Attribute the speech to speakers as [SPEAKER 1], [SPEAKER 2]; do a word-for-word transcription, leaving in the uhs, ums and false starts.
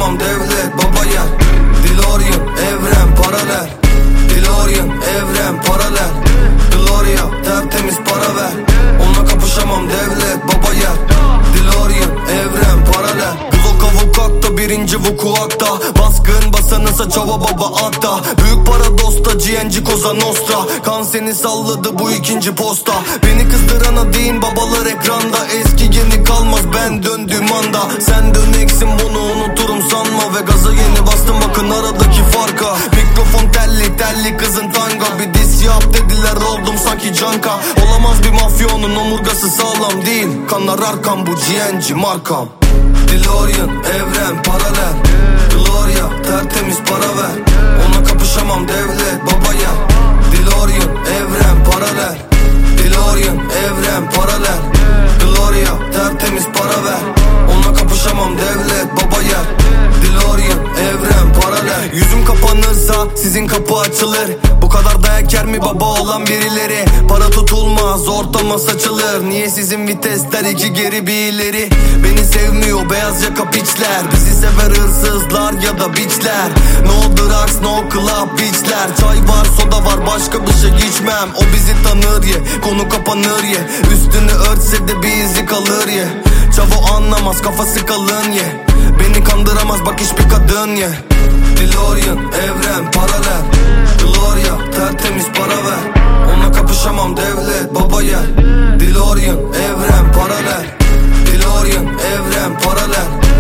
[SPEAKER 1] kapışamam devlet baba yer. DeLorean evren paralel, DeLorean evren paralel. Gloria tertemiz para ver, onunla kapışamam devlet baba yer. DeLorean evren paralel. Glock avukatta birinci vukuatta, baskın basanınsa çava baba atta. Büyük para dosta G N G Cosa Nostra. Kan seni salladı bu ikinci posta. Beni kızdırana deyin babalar ekranda. Eski yeni kalmaz ben döndüğüm anda. Sen döneksin bunu unuturum sanma. Ve gaza yeni bastım bakın aradaki farka. Mikrofon telli telli kızın tanga. Bir diss yap dediler oldum sanki canka. Olamaz bir mafyonun omurgası sağlam değil. Kanlar arkam bu G N G markam. DeLorean evren paralel, Gloria tertemiz para ver, onunla kapışamam devlet baba yer. DeLorean evren paralel, DeLorean evren paralel. Gloria tertemiz para ver, onunla kapışamam devlet baba yer. DeLorean evren paralel. Yüzüm kapanırsa sizin kapı açılır. Bu kadar dayak yer mi baba olan birileri? Para tutulmaz ortama saçılır. Niye sizin vitesler iki geri bir ileri? Beni sevmiyor beyaz yaka piçler. Bizi sever hırsızlar ya da biçler. No drugs no club biçler. Çay var soda var başka bir şey içmem. O bizi tanır ye, konu kapanır ye. Üstünü örtse de bir izi kalır ye. Çavo anlamaz kafası kalın ye. Beni kandıramaz bak hiçbir kadın ye. DeLorean evren paralel, Gloria tertemiz para ver, onunla kapışamam devlet baba yer. DeLorean evren paralel, DeLorean evren paralel.